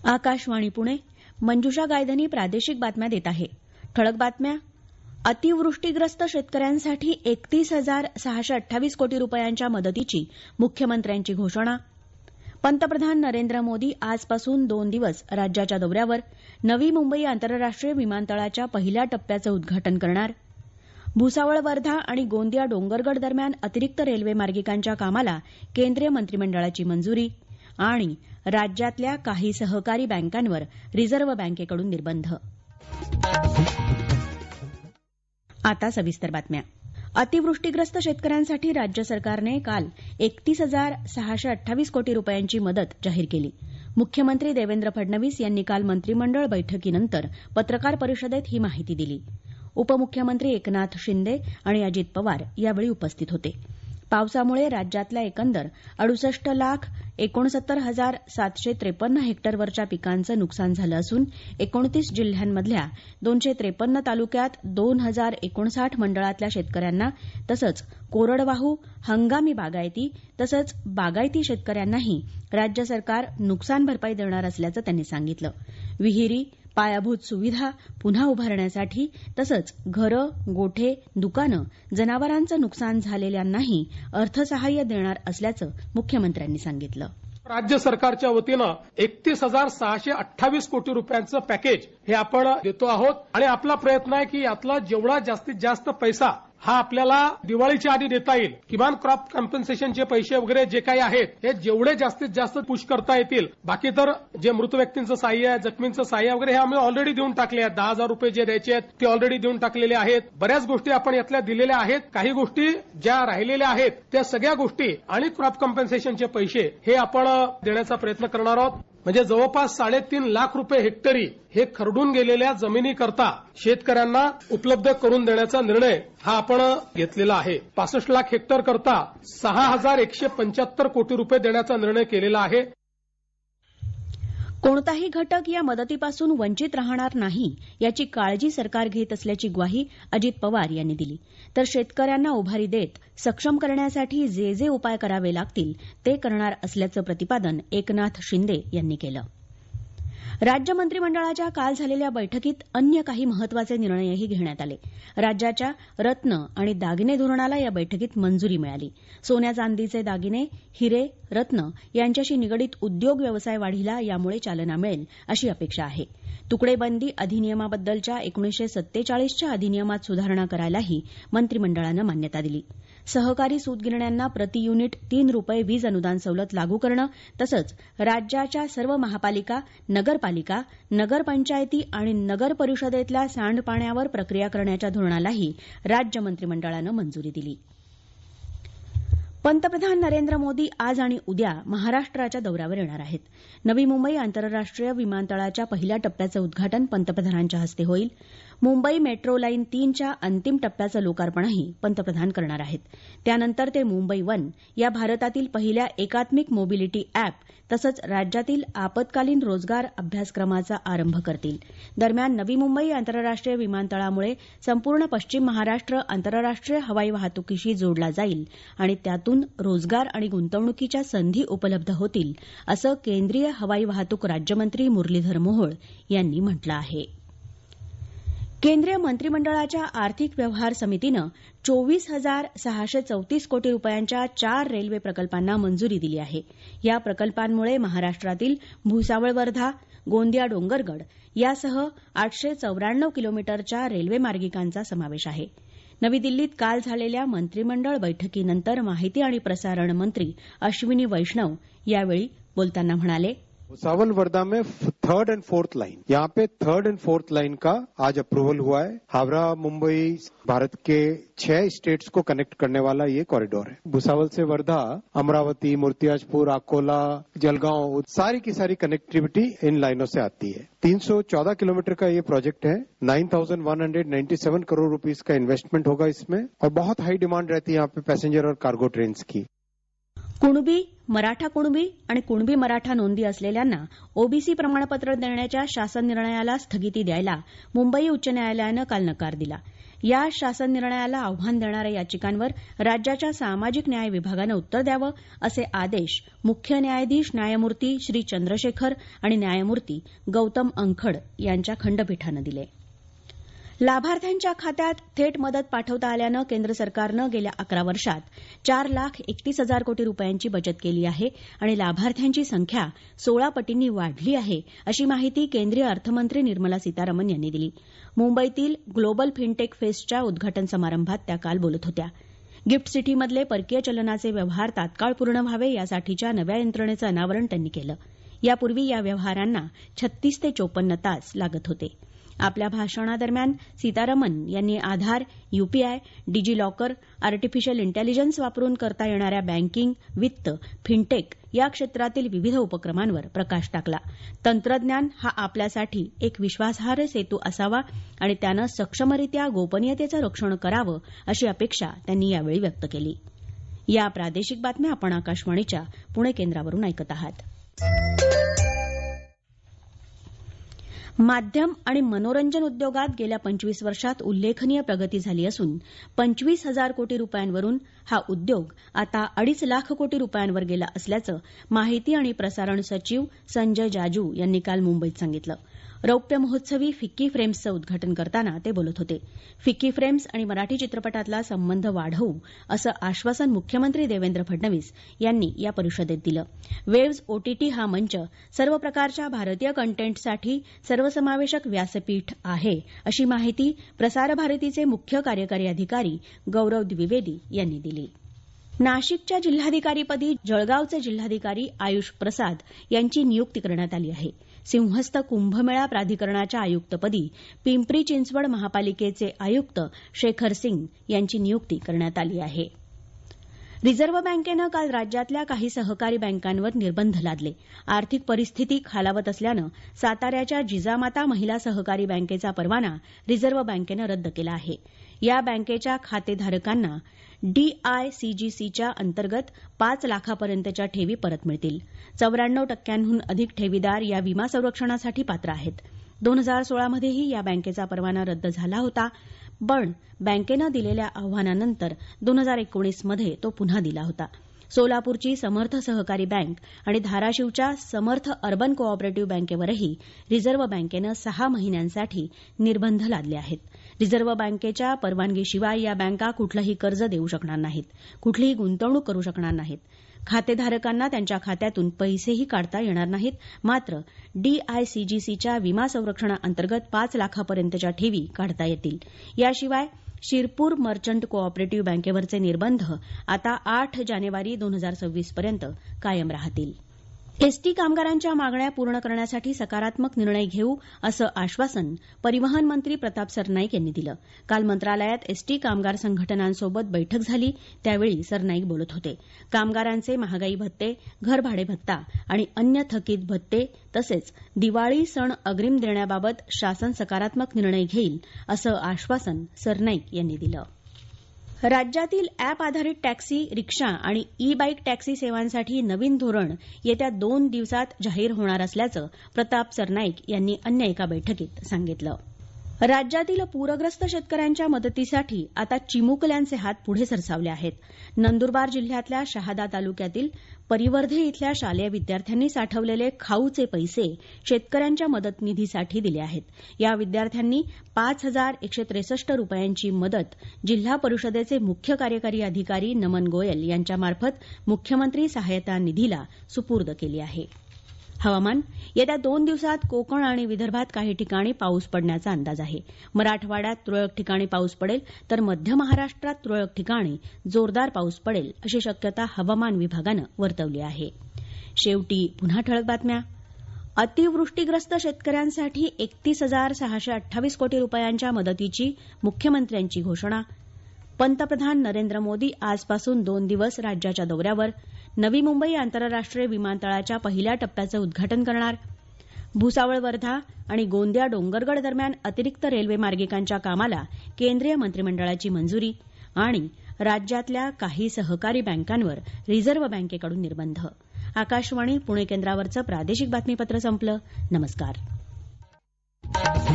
आकाशवाणी पुणे. मंजुषा गायधनी प्रादेशिक बातम्या देत आहे. ठळक बातम्या. अतिवृष्टीग्रस्त शेतकऱ्यांसाठी 31,628 कोटी रुपयांच्या मदतीची मुख्यमंत्र्यांची घोषणा. पंतप्रधान नरेंद्र मोदी आजपासून 2 दिवस राज्याच्या दौऱ्यावर. नवी मुंबई आंतरराष्ट्रीय विमानतळाच्या पहिल्या टप्प्याचं उद्घाटन करणार. भुसावळ, वर्धा आणि गोंदिया डोंगरगड दरम्यान अतिरिक्त रेल्वे मार्गिकांच्या कामाला केंद्रीय मंत्रिमंडळाची मंजुरी. आणि राज्यातल्या काही सहकारी बँकांवर रिझर्व्ह बँकेकडून निर्बंध. आता सविस्तर बातम्या. अतिवृष्टीग्रस्त शेतकऱ्यांसाठी राज्य सरकारने काल 31,628 कोटी रुपयांची मदत जाहीर केली. मुख्यमंत्री देवेंद्र फडणवीस यांनी काल मंत्रिमंडळ बैठकीनंतर पत्रकार परिषदेत ही माहिती दिली. उपमुख्यमंत्री एकनाथ शिंदे आणि अजित पवार यावेळी उपस्थित होते. पावसामुळे राज्यातल्या एकंदर 68,69,753 हेक्टरवरच्या पिकांचं नुकसान झालं असून 29 जिल्ह्यांमधल्या 253 तालुक्यात 2,059 मंडळातल्या शेतकऱ्यांना तसंच कोरडवाहू, हंगामी बागायती तसंच बागायती शेतकऱ्यांनाही राज्य सरकार नुकसान भरपाई देणार असल्याचं त्यांनी सांगितलं. विहिरी, पायाभूत सुविधा पुन्हा उभारण्यासाठी तसंच घरं, गोठे, दुकानं, जनावरांचं नुकसान झालेल्यांनाही अर्थसहाय्य देणार असल्याचं मुख्यमंत्र्यांनी सांगितलं. राज्य सरकारच्या वतीनं 31,628 कोटी रुपयांचं पॅकेज हे आपण देतो आहोत आणि आपला प्रयत्न आहे की यातला जेवढा जास्तीत जास्त पैसा हा आपल्याला दिवाळीच्या आधी देता येईल. किमान क्रॉप कॉम्पन्सेशनचे पैसे वगैरे जे काही आहेत हे जेवढे जास्तीत जास्त पुश करता येतील. बाकी तर जे मृत व्यक्तींचं सहाय्य आहे, जखमींचं सहाय्य वगैरे हे आम्ही ऑलरेडी देऊन टाकले आहेत. 10,000 रुपये जे द्यायचे आहेत ते ऑलरेडी देऊन टाकलेले आहेत. बऱ्याच गोष्टी आपण यातल्या दिलेल्या आहेत. काही गोष्टी ज्या राहिलेल्या आहेत त्या सगळ्या गोष्टी आणि क्रॉप कॉम्पन्सेशनचे पैसे हे आपण देण्याचा प्रयत्न करणार आहोत. म्हणजे जवळपास 3.5 लाख रुपये हेक्टरी हे खरडून गेलेल्या जमिनीकरता शेतकऱ्यांना उपलब्ध करून देण्याचा निर्णय हा आपण घेतलेला आहे. 65 लाख हेक्टर करता 6,175 कोटी रुपये देण्याचा निर्णय केलेला आहे. कोणताही घटक या मदतीपासून वंचित राहणार नाही याची काळजी सरकार घेत असल्याची ग्वाही अजित पवार यांनी दिली. तर शेतकऱ्यांना उभारी देत सक्षम करण्यासाठी जे जे उपाय करावे लागतील ते करणार असल्याचं प्रतिपादन एकनाथ शिंदे यांनी केलं. राज्य मंत्रिमंडळाच्या काल झालेल्या बैठकीत अन्य काही महत्वाचे निर्णयही घेण्यात आले. राज्याच्या रत्न आणि दागिने धोरणाला या बैठकीत मंजुरी मिळाली. सोन्या चांदीचे दागिने, हिरे, रत्न यांच्याशी निगडित उद्योग व्यवसाय वाढीला यामुळे चालना मिळेल अशी अपेक्षा आहे. तुकडेबंदी अधिनियमाबद्दलच्या 1947च्या अधिनियमात सुधारणा करायलाही मंत्रिमंडळानं मान्यता दिली. सहकारी सूतगिरण्यांना प्रति युनिट 3 रुपये वीज अनुदान सवलत लागू करणं तसंच राज्याच्या सर्व महापालिका, नगरपालिका, नगरपंचायती आणि नगर परिषदेतल्या सांडपाण्यावर प्रक्रिया करण्याच्या धोरणालाही राज्य मंत्रिमंडळानं मंजुरी दिली. पंतप्रधान नरेंद्र मोदी आज आणि उद्या महाराष्ट्राच्या दौऱ्यावर येणार आहेत. नवी मुंबई आंतरराष्ट्रीय विमानतळाच्या पहिल्या टप्प्याचं उद्घाटन पंतप्रधानांच्या हस्ते होईल. मुंबई मेट्रो लाईन 3च्या अंतिम टप्प्याचं लोकार्पणही पंतप्रधान करणार आहेत. त्यानंतर ते मुंबई वन या भारतातील पहिल्या एकात्मिक मोबिलिटी अॅप तसंच राज्यातील आपत्कालीन रोजगार अभ्यासक्रमाचा आरंभ करतील. दरम्यान नवी मुंबई आंतरराष्ट्रीय विमानतळामुळे संपूर्ण पश्चिम महाराष्ट्र आंतरराष्ट्रीय हवाई वाहतुकीशी जोडला जाईल आणि त्यातून रोजगार आणि गुंतवणुकीच्या संधी उपलब्ध होतील असं केंद्रीय हवाई वाहतूक राज्यमंत्री मुरलीधर मोहोळ यांनी म्हटलं आहे. केंद्रीय मंत्रिमंडळाच्या आर्थिक व्यवहार समितीनं 24,634 कोटी रुपयांच्या 4 रेल्वे प्रकल्पांना मंजुरी दिली आहे. या प्रकल्पांमुळे महाराष्ट्रातील भुसावळ, वर्धा, गोंदिया डोंगरगड यासह 894 किलोमीटरच्या रेल्वे मार्गिकांचा समावेश आहे. नवी दिल्लीत काल झालेल्या मंत्रिमंडळ बैठकीनंतर माहिती आणि प्रसारण मंत्री अश्विनी वैष्णव यावेळी बोलताना म्हणाले, भुसावल वर्धा में 3rd and 4th लाइन, यहाँ पे 3rd and 4th लाइन का आज अप्रूवल हुआ है. हावड़ा मुंबई भारत के 6 स्टेट्स को कनेक्ट करने वाला ये कॉरिडोर है. भुसावल से वर्धा, अमरावती, मूर्तियाजपुर, अकोला, जलगांव सारी की सारी कनेक्टिविटी इन लाइनों से आती है. 314 किलोमीटर का ये प्रोजेक्ट है. 9,197 करोड़ रुपीस का इन्वेस्टमेंट होगा इसमें और बहुत हाई डिमांड रहती है यहाँ पे पैसेंजर और कार्गो ट्रेन की. कुणबी, मराठा कुणबी आणि कुणबी मराठा नोंदी असलेल्यांना ओबीसी प्रमाणपत्र देण्याच्या शासन निर्णयाला स्थगिती द्यायला मुंबई उच्च न्यायालयानं काल नकार दिला. या शासन निर्णयाला आव्हान देणाऱ्या याचिकांवर राज्याच्या सामाजिक न्याय विभागानं उत्तर द्यावं असे आदेश मुख्य न्यायाधीश न्यायमूर्ती श्री चंद्रशेखर आणि न्यायमूर्ती गौतम अंखड यांच्या खंडपीठानं दिले. लाभार्थ्यांच्या खात्यात थेट मदत पाठवता आल्यानं केंद्र सरकारनं गेल्या 11 वर्षात 4,31,000 कोटी रुपयांची बचत केली आहे आणि लाभार्थ्यांची संख्या 16 पटींनी वाढली आहे, अशी माहिती केंद्रीय अर्थमंत्री निर्मला सीतारामन यांनी दिली. मुंबईतील ग्लोबल फिनटेक फेस्टच्या उद्घाटन समारंभात त्या काल बोलत होत्या. गिफ्ट सिटीमधले परकीय चलनाचे व्यवहार तात्काळ पूर्ण व्हावे यासाठीच्या नव्या यंत्रणेचं अनावरण त्यांनी केलं. यापूर्वी या व्यवहारांना 36 ते 54 तास लागत होते. आपल्या भाषणादरम्यान सीतारामन यांनी Aadhaar, UPI, DigiLocker, artificial intelligence वापरून करता येणाऱ्या बँकिंग, वित्त, फिनटेक या क्षेत्रातील विविध उपक्रमांवर प्रकाश टाकला. तंत्रज्ञान हा आपल्यासाठी एक विश्वासार्ह सेतू असावा आणि त्यानं सक्षमरित्या गोपनीयतेचं रक्षण करावं अशी अपेक्षा त्यांनी यावेळी व्यक्त केली. या प्रादेशिक बातम्या आपण आकाशवाणीच्या पुणे केंद्रावरून ऐकत आहात. माध्यम आणि मनोरंजन उद्योगात गेल्या 25 वर्षात उल्लेखनीय प्रगती झाली असून 25,000 कोटी रुपयांवरून हा उद्योग आता 2.5 लाख कोटी रुपयांवर गेला असल्याचं माहिती आणि प्रसारण सचिव संजय जाजू यांनी काल मुंबईत सांगितलं. रौप्य महोत्सवी फिक्की फ्रेम्सचं उद्घाटन करताना ते बोलत होते. फिक्की फ्रेम्स आणि मराठी चित्रपटातला संबंध वाढवू असं आश्वासन मुख्यमंत्री देवेंद्र फडणवीस यांनी या परिषदेत दिलं. वेव्हज ओटीटी हा मंच सर्व प्रकारच्या भारतीय कंटेंटसाठी सर्वसमावेशक व्यासपीठ आहे, अशी माहिती प्रसार भारतीचे मुख्य कार्यकारी अधिकारी गौरव द्विवेदी यांनी दिली. नाशिकच्या जिल्हाधिकारीपदी जळगावचे जिल्हाधिकारी आयुष प्रसाद यांची नियुक्ती करण्यात आली आहे. सिंहस्थ कुंभमेळा प्राधिकरणाच्या आयुक्तपदी पिंपरी चिंचवड महापालिकेचे आयुक्त शेखर सिंग यांची नियुक्ती करण्यात आली आहे. रिझर्व्ह बँकेनं काल राज्यातल्या काही सहकारी बँकांवर निर्बंध लादले. आर्थिक परिस्थिती खालावत असल्यानं साताऱ्याच्या जिजामाता महिला सहकारी बँकेचा परवाना रिझर्व्ह बँकेनं रद्द केला आहे. या बँकेच्या खातेधारकांना DICGCच्या अंतर्गत 5 लाखापर्यंतच्या ठेवी परत मिळतील. 94% अधिक ठेवीदार या विमा संरक्षणासाठी पात्र आहेत. 2016मध्येही या बँकेचा परवाना रद्द झाला होता, पण बँकेनं दिलेल्या आव्हानानंतर 2019मध्ये तो पुन्हा दिला होता. सोलापूरची समर्थ सहकारी बँक आणि धाराशिवच्या समर्थ अर्बन कोऑपरेटिव्ह बँकेवरही रिझर्व्ह बँकेनं 6 महिन्यांसाठी निर्बंध लादले आहेत. रिझर्व्ह बँकेच्या परवानगीशिवाय या बँका कुठलंही कर्ज देऊ शकणार नाहीत, कुठलीही गुंतवणूक करू शकणार नाहीत. खातेधारकांना त्यांच्या खात्यातून पैसेही काढता येणार नाहीत. मात्र DICGCच्या विमा संरक्षणाअंतर्गत 5 लाखापर्यंतच्या ठेवी काढता येतील. याशिवाय शिरपूर मर्चंट कोऑपरेटिव्ह बँकेवरचे निर्बंध आता 8 जानेवारी 2026 पर्यंत कायम राहतील. एसटी कामगारांच्या मागण्या पूर्ण करण्यासाठी सकारात्मक निर्णय घेऊ असं आश्वासन परिवहन मंत्री प्रताप सरनाईक यांनी दिलं. काल मंत्रालयात एसटी कामगार संघटनांसोबत बैठक झाली, त्यावेळी सरनाईक बोलत होते. कामगारांचे महागाई भत्ते, घरभाडे भत्ता आणि अन्य थकीत भत्ते तसेच दिवाळी सण अग्रिम देण्याबाबत शासन सकारात्मक निर्णय घेईल असं आश्वासन सरनाईक यांनी दिलं. राज्यातील अॅप आधारित टॅक्सी, रिक्षा आणि ई बाईक टॅक्सी सेवांसाठी नवीन धोरण येत्या 2 दिवसात जाहीर होणार असल्याचं प्रताप सरनाईक यांनी अन्य एका बैठकीत सांगितलं. राज्यातील पूरग्रस्त शेतकऱ्यांच्या मदतीसाठी आता चिमुकल्यांचे हात पुढे सरसावले आहेत. नंदुरबार जिल्ह्यातल्या शहादा तालुक्यातील परिवर्धे इथल्या शालेय विद्यार्थ्यांनी साठवलेले खाऊचे पैसे शेतकऱ्यांच्या मदत निधीसाठी दिले आहेत. या विद्यार्थ्यांनी 5,163 रुपयांची मदत जिल्हा परिषदेचे मुख्य कार्यकारी अधिकारी नमन गोयल यांच्यामार्फत मुख्यमंत्री सहायता निधीला सुपूर्द केली आहे. हवामान. येत्या 2 दिवसात कोकण आणि विदर्भात काही ठिकाणी पाऊस पडण्याचा अंदाज आहे. मराठवाड्यात तुरळक ठिकाणी पाऊस पडेल तर मध्य महाराष्ट्रात तुरळक ठिकाणी जोरदार पाऊस पडेल अशी शक्यता हवामान विभागानं वर्तवली आहे. शेवटी पुन्हा ठळक बातम्या. अतिवृष्टीग्रस्त शेतकऱ्यांसाठी 31,628 कोटी रुपयांच्या मदतीची मुख्यमंत्र्यांची घोषणा. पंतप्रधान नरेंद्र मोदी आजपासून 2 दिवस राज्याच्या दौऱ्यावर. नवी मुंबई आंतरराष्ट्रीय विमानतळाच्या पहिल्या टप्प्याचं उद्घाटन करणार. भुसावळ वर्धा आणि गोंदिया डोंगरगड दरम्यान अतिरिक्त रेल्वे मार्गिकांच्या कामाला केंद्रीय मंत्रिमंडळाची मंजुरी. आणि राज्यातल्या काही सहकारी बँकांवर रिझर्व्ह बँकेकडून निर्बंध. आकाशवाणी पुणे केंद्रावरचं प्रादेशिक बातमीपत्र संपलं. नमस्कार.